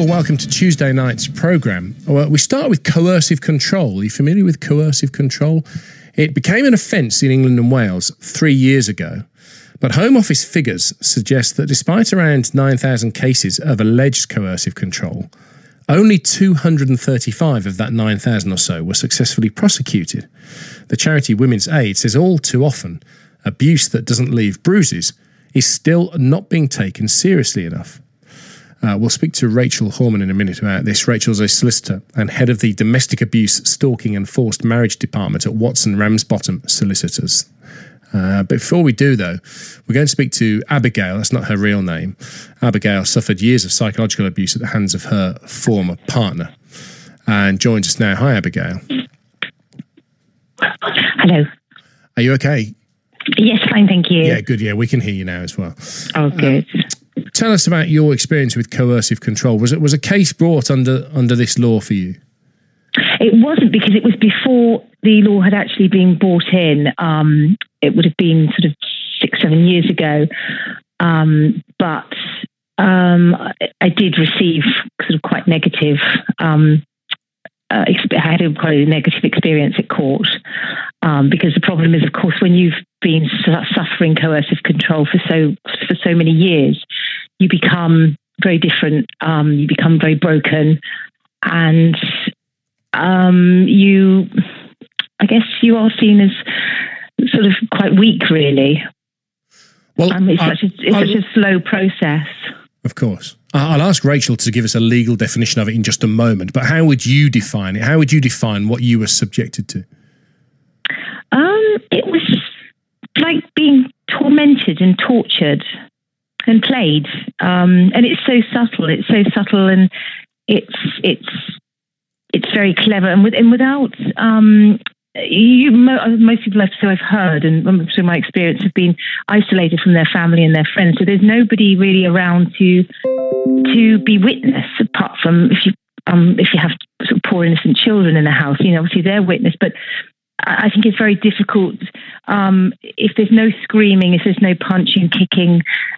and welcome to Tuesday night's programme. Well, we start with coercive control. Are you familiar with coercive control? It became an offence in England and Wales 3 years ago, but Home Office figures suggest that despite around 9,000 cases of alleged coercive control, only 235 of that 9,000 or so were successfully prosecuted. The charity Women's Aid says all too often abuse that doesn't leave bruises is still not being taken seriously enough. We'll speak to Rachel Horman in a minute about this. Rachel's a solicitor and head of the Domestic Abuse, Stalking and Forced Marriage Department at Watson Ramsbottom Solicitors. But before we do, though, we're going to speak to Abigail. That's not her real name. Abigail suffered years of psychological abuse at the hands of her former partner and joins us now. Hi, Abigail. Hello. Are you okay? Yes, fine, thank you. Yeah, good. Yeah, we can hear you now as well. Oh, good. Tell us about your experience with coercive control. Was a case brought under this law for you? It wasn't, because it was before the law had actually been brought in. It would have been sort of 6-7 years ago. But I did receive sort of quite negative. I had a quite negative experience at court, because the problem is, of course, when you've been suffering coercive control for so many years, you become very different. You become very broken, and I guess you are seen as sort of quite weak, really. Well, it's such a slow process. Of course. I'll ask Rachel to give us a legal definition of it in just a moment, but how would you define it? How would you define what you were subjected to? It was like being tormented and tortured and played. And it's so subtle. It's so subtle, and it's very clever. And without most people, I've heard, and through my experience, have been isolated from their family and their friends. So there's nobody really around to be witness, apart from if you have sort of poor innocent children in the house. Obviously they're witness, but I think it's very difficult if there's no screaming, if there's no punching, kicking.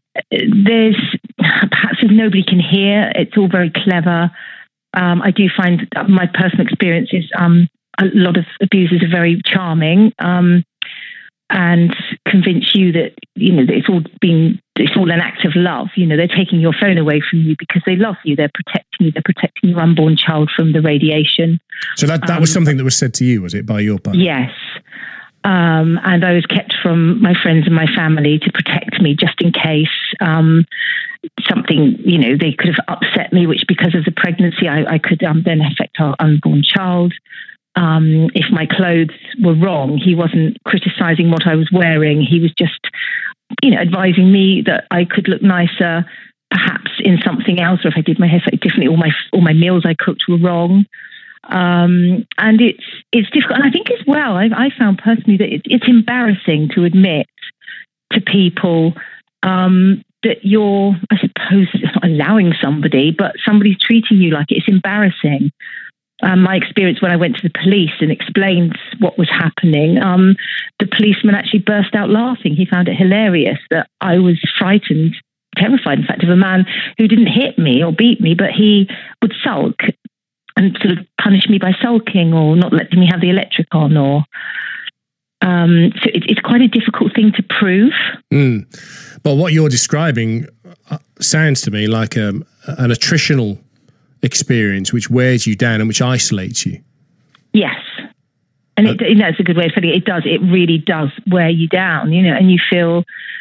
Perhaps if nobody can hear. It's all very clever. I do find my personal experience is a lot of abusers are very charming and convince you that it's all an act of love. They're taking your phone away from you because they love you. They're protecting you. They're protecting your unborn child from the radiation. So that was something that was said to you, was it, by your partner? Yes. And I was kept from my friends and my family to protect me, just in case something, they could have upset me, which because of the pregnancy, I could then affect our unborn child. If my clothes were wrong, he wasn't criticizing what I was wearing. He was just, advising me that I could look nicer, perhaps in something else, or if I did my hair slightly differently, all my meals I cooked were wrong. And it's difficult. And I think as well, I found personally that it's embarrassing to admit to people that you're, I suppose, not allowing somebody, but somebody's treating you like it. It's embarrassing. My experience when I went to the police and explained what was happening, the policeman actually burst out laughing. He found it hilarious that I was frightened, terrified, in fact, of a man who didn't hit me or beat me, but he would sulk and sort of punish me by sulking or not letting me have the electric on. Or so it's quite a difficult thing to prove. But what you're describing sounds to me like an attritional experience which wears you down and which isolates you. Yes. And that's a good way of putting it. It does. It really does wear you down, and you feel,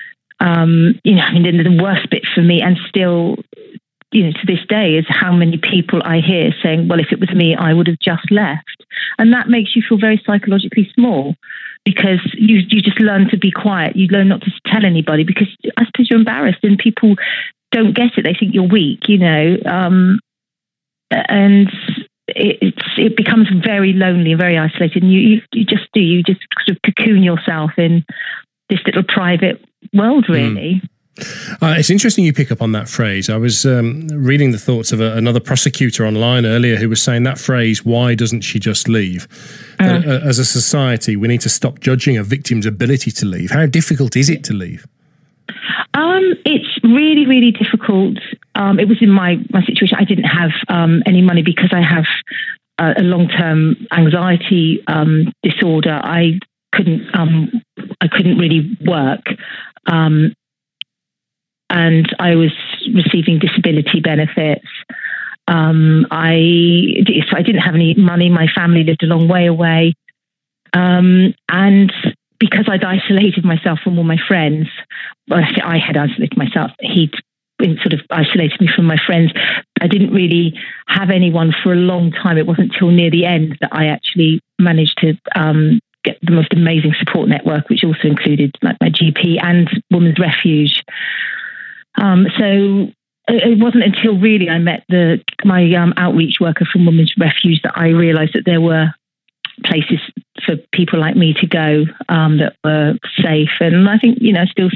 the worst bit for me, and still, to this day, is how many people I hear saying, well, if it was me, I would have just left. And that makes you feel very psychologically small, because you just learn to be quiet. You learn not to tell anybody, because I suppose you're embarrassed and people don't get it. They think you're weak, and it becomes very lonely and very isolated. And you just sort of cocoon yourself in this little private world, really. It's interesting you pick up on that phrase. I was reading the thoughts of another prosecutor online earlier who was saying that phrase, why doesn't she just leave? As a society, we need to stop judging a victim's ability to leave. How difficult is it to leave? It's really, really difficult it was in my situation. I didn't have any money because I have a long-term anxiety disorder. I couldn't really work, and I was receiving disability benefits. I didn't have any money. My family lived a long way away, and because I'd isolated myself from all my friends, I had isolated myself. He'd sort of isolated me from my friends. I didn't really have anyone for a long time. It wasn't till near the end that I actually managed to get the most amazing support network, which also included like my GP and Women's Refuge. So it wasn't until really I met my outreach worker from Women's Refuge that I realised that there were places for people like me to go that were safe. And I think, still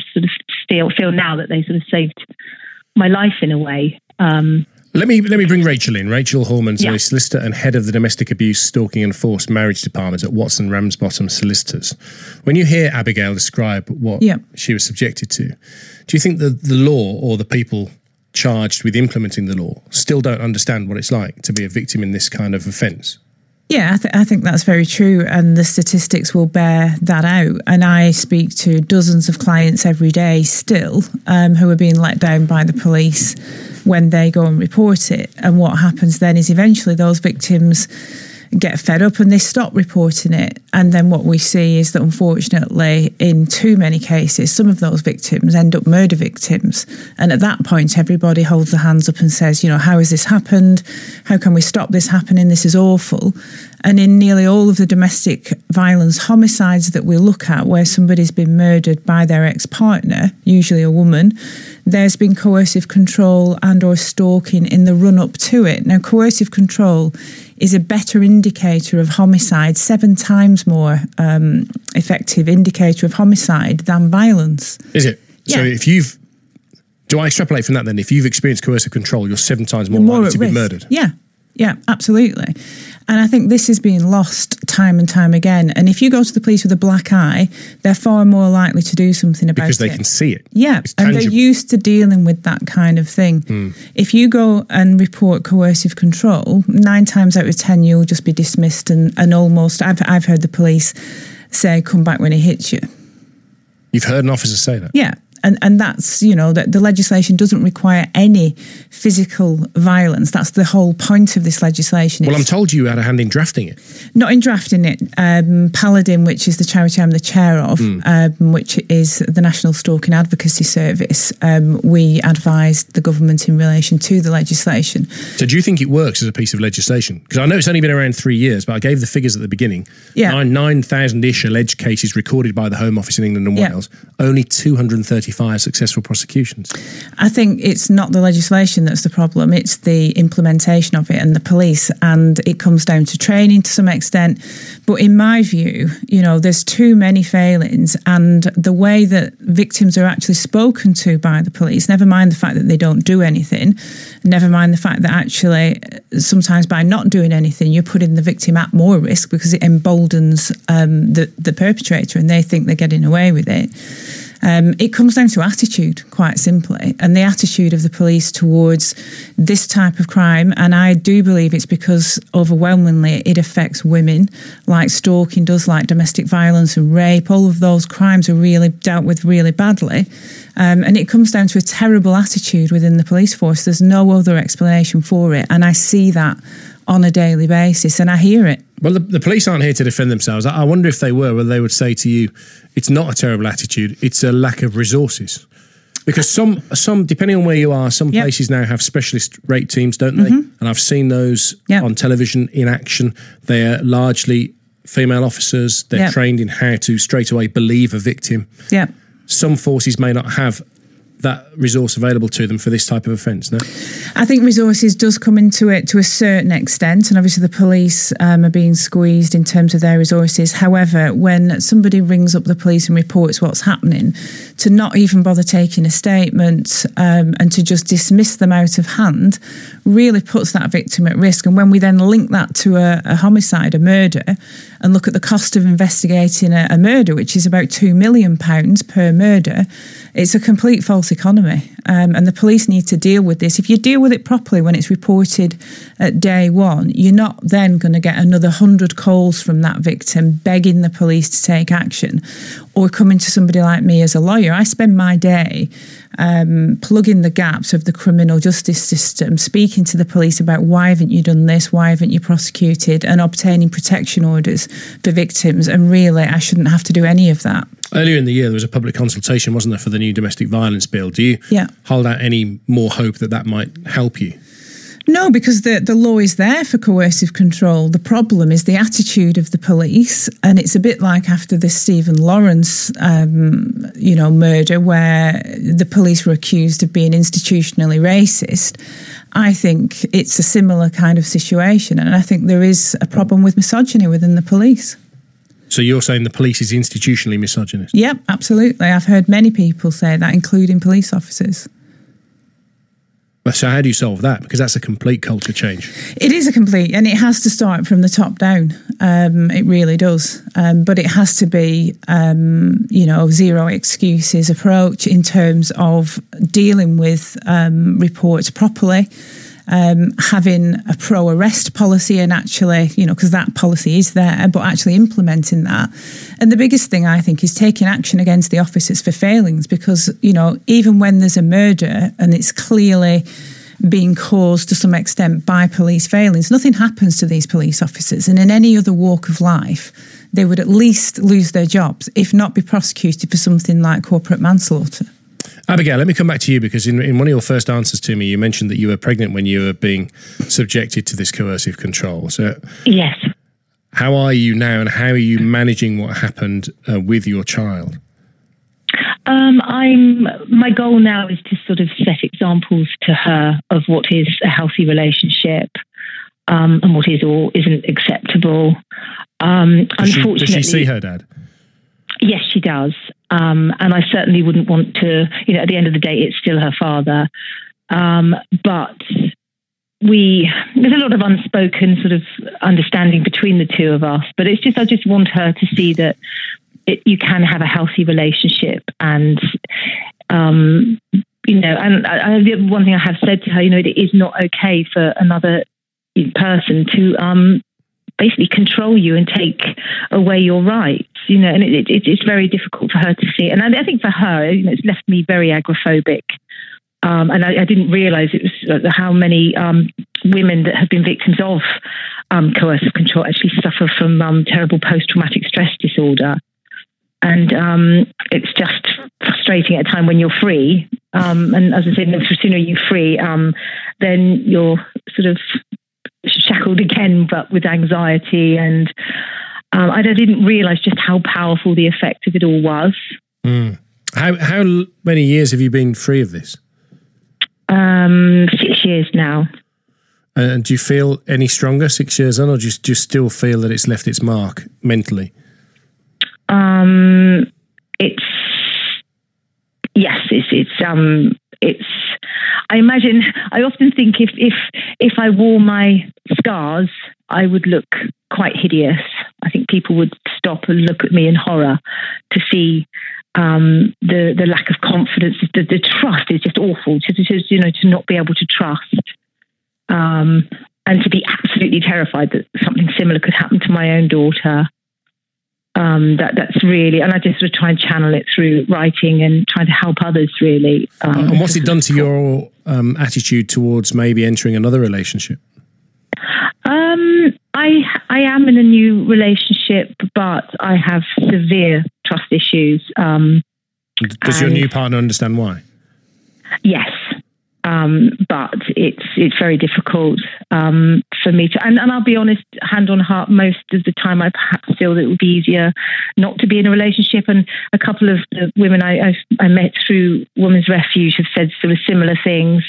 feel now that they sort of saved my life in a way. Let me bring Rachel in. Rachel Horman's a solicitor and head of the Domestic Abuse, Stalking and Forced Marriage Department at Watson Ramsbottom Solicitors. When you hear Abigail describe what she was subjected to, do you think that the law or the people charged with implementing the law still don't understand what it's like to be a victim in this kind of offence? Yeah, I think that's very true, and the statistics will bear that out. And I speak to dozens of clients every day still who are being let down by the police when they go and report it. And what happens then is eventually those victims get fed up and they stop reporting it. And then what we see is that unfortunately, in too many cases, some of those victims end up murder victims. And at that point, everybody holds their hands up and says, how has this happened? How can we stop this happening? This is awful. And in nearly all of the domestic violence homicides that we look at, where somebody's been murdered by their ex-partner, usually a woman, there's been coercive control and or stalking in the run-up to it. Now, coercive control is a better indicator of homicide, 7 times more effective indicator of homicide than violence. Is it? Yeah. So do I extrapolate from that then? If you've experienced coercive control, you're 7 times more likely to be murdered? Yeah, absolutely. And I think this is being lost time and time again. And if you go to the police with a black eye, they're far more likely to do something about it. Because they can see it. Yeah, and they're used to dealing with that kind of thing. If you go and report coercive control, 9 times out of 10, you'll just be dismissed and almost, I've heard the police say, come back when it hits you. You've heard an officer say that? Yeah. And that's, that the legislation doesn't require any physical violence. That's the whole point of this legislation. Well, I'm told you had a hand in drafting it. Not in drafting it. Paladin, which is the charity I'm the chair of, which is the National Stalking Advocacy Service, we advised the government in relation to the legislation. So do you think it works as a piece of legislation? Because I know it's only been around 3 years, but I gave the figures at the beginning. Yeah. 9,000-ish alleged cases recorded by the Home Office in England and Wales. Only 235 successful prosecutions. I think it's not the legislation that's the problem, it's the implementation of it and the police, and it comes down to training to some extent. But in my view, there's too many failings, and the way that victims are actually spoken to by the police, never mind the fact that they don't do anything, never mind the fact that actually sometimes by not doing anything you're putting the victim at more risk because it emboldens the perpetrator and they think they're getting away with it. It comes down to attitude, quite simply, and the attitude of the police towards this type of crime. And I do believe it's because overwhelmingly it affects women, like stalking does, like domestic violence and rape. All of those crimes are really dealt with really badly. And it comes down to a terrible attitude within the police force. There's no other explanation for it. And I see that on a daily basis, and I hear it. Well, the police aren't here to defend themselves. I wonder if they were, whether they would say to you, it's not a terrible attitude, it's a lack of resources. Because some depending on where you are, some places now have specialist rape teams, don't they? And I've seen those on television in action. They're largely female officers. They're trained in how to straight away believe a victim. Yeah. Some forces may not have that resource available to them for this type of offence, no? I think resources does come into it to a certain extent, and obviously the police are being squeezed in terms of their resources. However, when somebody rings up the police and reports what's happening, to not even bother taking a statement and to just dismiss them out of hand really puts that victim at risk. And when we then link that to a homicide, a murder, and look at the cost of investigating a murder, which is about £2 million per murder, it's a complete false economy. And the police need to deal with this. If you deal with it properly when it's reported at day one, you're not then going to get another 100 calls from that victim begging the police to take action, or coming to somebody like me as a lawyer. I spend my day plugging the gaps of the criminal justice system, speaking to the police about why haven't you done this, why haven't you prosecuted, and obtaining protection orders for victims. And really, I shouldn't have to do any of that. Earlier in the year, there was a public consultation, wasn't there, for the new domestic violence bill? Do you hold out any more hope that might help you? No, because the law is there for coercive control. The problem is the attitude of the police, and it's a bit like after the Stephen Lawrence, murder, where the police were accused of being institutionally racist. I think it's a similar kind of situation, and I think there is a problem with misogyny within the police. So you're saying the police is institutionally misogynist? Yep, absolutely. I've heard many people say that, including police officers. So how do you solve that? Because that's a complete culture change. It is a complete, and it has to start from the top down. It really does. But it has to be, zero excuses approach in terms of dealing with reports properly. Having a pro-arrest policy and actually, because that policy is there, but actually implementing that. And the biggest thing, I think, is taking action against the officers for failings, because, even when there's a murder and it's clearly being caused to some extent by police failings, nothing happens to these police officers. And in any other walk of life, they would at least lose their jobs, if not be prosecuted for something like corporate manslaughter. Abigail, let me come back to you, because in one of your first answers to me, you mentioned that you were pregnant when you were being subjected to this coercive control. So, yes. How are you now, and how are you managing what happened with your child? My goal now is to sort of set examples to her of what is a healthy relationship, and what is or isn't acceptable. Unfortunately, does she see her dad? Yes, she does. And I certainly wouldn't want to, at the end of the day, it's still her father. But there's a lot of unspoken sort of understanding between the two of us. But it's just, I just want her to see that you can have a healthy relationship. And, and one thing I have said to her, it is not okay for another person to, basically control you and take away your rights, and it's very difficult for her to see. And I think for her, it's left me very agoraphobic. And I didn't realise it was how many women that have been victims of coercive control actually suffer from terrible post-traumatic stress disorder. And it's just frustrating at a time when you're free. And as I said, the sooner you're free, then you're sort of shackled again, but with anxiety. And I didn't realise just how powerful the effect of it all was. How many years have you been free of this? 6 years now. And do you feel any stronger 6 years on, or do you still feel that it's left its mark mentally? I imagine, I often think if I wore my scars, I would look quite hideous. I think people would stop and look at me in horror to see the lack of confidence. The trust is just awful. To not be able to trust, and to be absolutely terrified that something similar could happen to my own daughter. That's really, and I just sort of try and channel it through writing and trying to help others, really. And what's it done to your attitude towards maybe entering another relationship? I am in a new relationship, but I have severe trust issues. Does your new partner understand why? Yes. But it's very difficult for me to, and I'll be honest, hand on heart, most of the time I perhaps feel that it would be easier not to be in a relationship. And a couple of the women I met through Women's Refuge have said sort of similar things.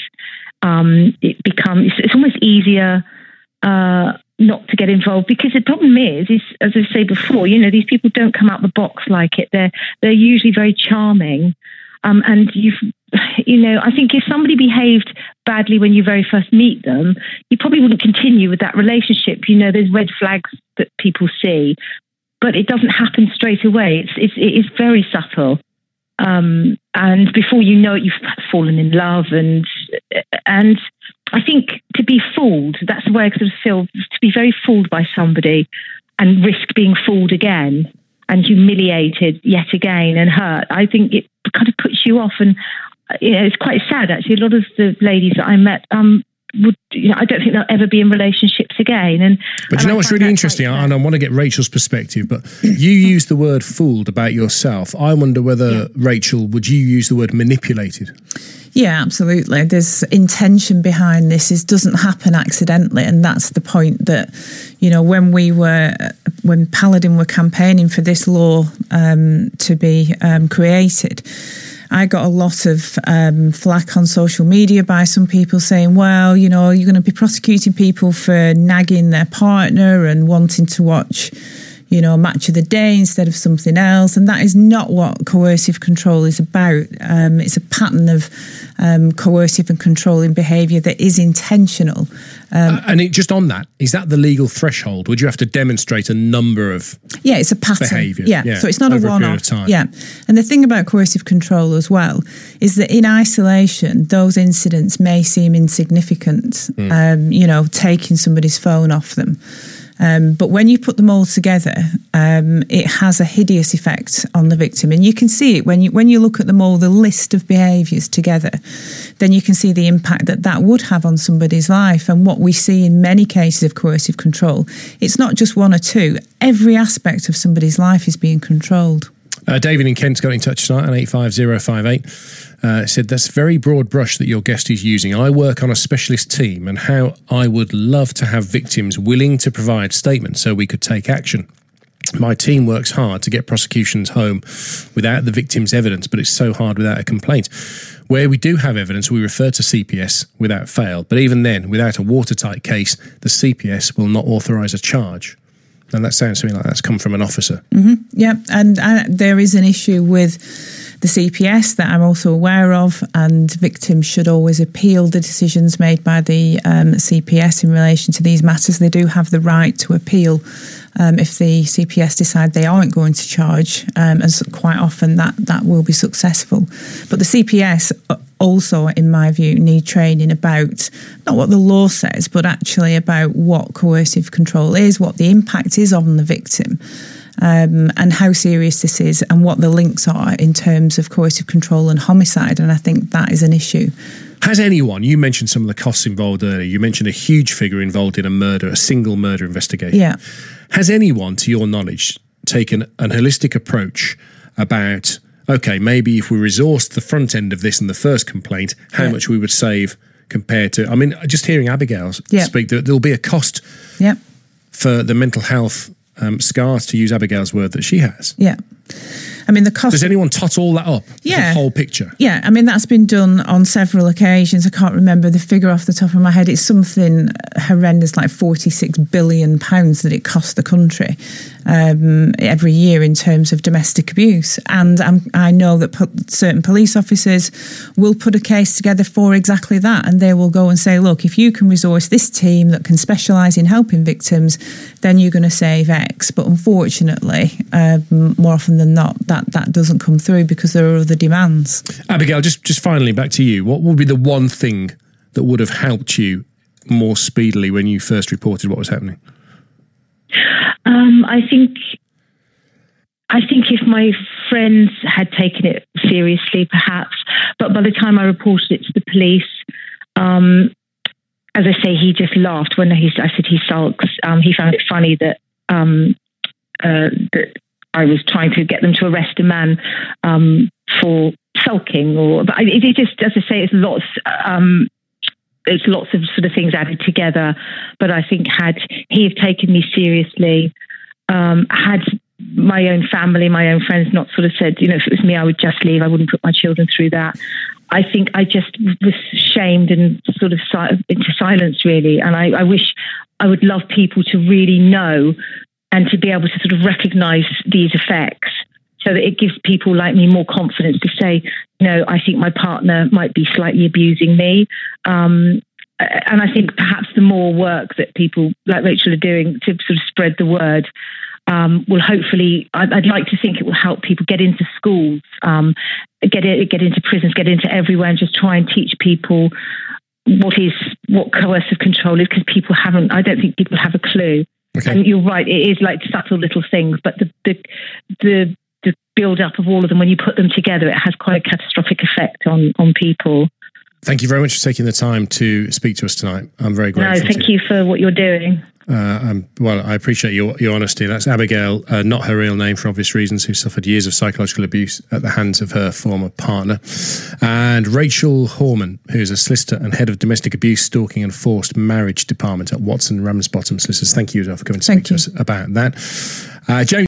It's almost easier not to get involved, because the problem is as I say before, these people don't come out the box like it. They're usually very charming. And I think if somebody behaved badly when you very first meet them, you probably wouldn't continue with that relationship. There's red flags that people see, but it doesn't happen straight away. It is very subtle. And before you know it, you've fallen in love. And I think to be fooled, that's the way I sort of feel, to be very fooled by somebody and risk being fooled again and humiliated yet again and hurt. I think it kind of puts you off. And it's quite sad, actually. A lot of the ladies that I met I don't think they'll ever be in relationships again. But you know what's really interesting, and I want to get Rachel's perspective, but you use the word fooled about yourself. I wonder whether, Rachel, would you use the word manipulated? Yeah, absolutely. There's intention behind this. It doesn't happen accidentally, and that's the point that, when Paladin were campaigning for this law to be created, I got a lot of flack on social media by some people saying, well, you're going to be prosecuting people for nagging their partner and wanting to watch, Match of the Day instead of something else. And that is not what coercive control is about. It's a pattern of coercive and controlling behaviour that is intentional. And just on that, is that the legal threshold? Would you have to demonstrate a number of it's a pattern. Behaviour? Yeah, so it's not over a one-off. period of time. Yeah, and the thing about coercive control as well is that in isolation, those incidents may seem insignificant. Taking somebody's phone off them. But when you put them all together, it has a hideous effect on the victim. And you can see it when you look at them all, the list of behaviours together, then you can see the impact that would have on somebody's life. And what we see in many cases of coercive control, it's not just one or two. Every aspect of somebody's life is being controlled. David in Kent's got in touch tonight on 85058. Said, that's very broad brush that your guest is using. I work on a specialist team, and how I would love to have victims willing to provide statements so we could take action. My team works hard to get prosecutions home without the victim's evidence, but it's so hard without a complaint. Where we do have evidence, we refer to CPS without fail. But even then, without a watertight case, the CPS will not authorise a charge. And that sounds to me like that's come from an officer. Mm-hmm. Yeah, and there is an issue with the CPS that I'm also aware of, and victims should always appeal the decisions made by the CPS in relation to these matters. They do have the right to appeal if the CPS decide they aren't going to charge, and so quite often that will be successful. But the CPS also, in my view, need training about not what the law says, but actually about what coercive control is, what the impact is on the victim, and how serious this is, and what the links are in terms of coercive control and homicide. And I think that is an issue. Has anyone, you mentioned some of the costs involved earlier, you mentioned a huge figure involved in a single murder investigation. Yeah. Has anyone, to your knowledge, taken an holistic approach about, okay, maybe if we resourced the front end of this in the first complaint, how much we would save compared to, just hearing Abigail speak, there'll be a cost for the mental health scars, to use Abigail's word, that she has. Yeah. The cost... Does anyone tot all that up? Yeah. The whole picture? Yeah, that's been done on several occasions. I can't remember the figure off the top of my head. It's something horrendous, like £46 billion that it costs the country every year in terms of domestic abuse. And I know that certain police officers will put a case together for exactly that, and they will go and say, look, if you can resource this team that can specialise in helping victims, then you're going to save X. But unfortunately, more often than not, that doesn't come through because there are other demands. Abigail, just finally back to you. What would be the one thing that would have helped you more speedily when you first reported what was happening? I think if my friends had taken it seriously, perhaps, but by the time I reported it to the police, as I say, he just laughed when I said he sulks. He found it funny that I was trying to get them to arrest a man for sulking, but it just, as I say, it's lots of sort of things added together. But I think had he have taken me seriously, had my own family, my own friends not sort of said, if it was me, I would just leave. I wouldn't put my children through that. I think I just was shamed and sort of into silence, really. And I would love people to really know and to be able to sort of recognise these effects so that it gives people like me more confidence to say, I think my partner might be slightly abusing me. And I think perhaps the more work that people like Rachel are doing to sort of spread the word will hopefully, I'd like to think it will help people get into schools, get into prisons, get into everywhere, and just try and teach people what coercive control is, because I don't think people have a clue. Okay. And you're right, it is like subtle little things, but the build up of all of them, when you put them together, it has quite a catastrophic effect on people. Thank you very much for taking the time to speak to us tonight. I'm very grateful. No, thank you for what you're doing. I appreciate your honesty. That's Abigail, not her real name for obvious reasons, who suffered years of psychological abuse at the hands of her former partner. And Rachel Horman, who's a solicitor and head of domestic abuse, stalking and forced marriage department at Watson Ramsbottom Solicitors. Thank you as well for coming to speak to us about that. James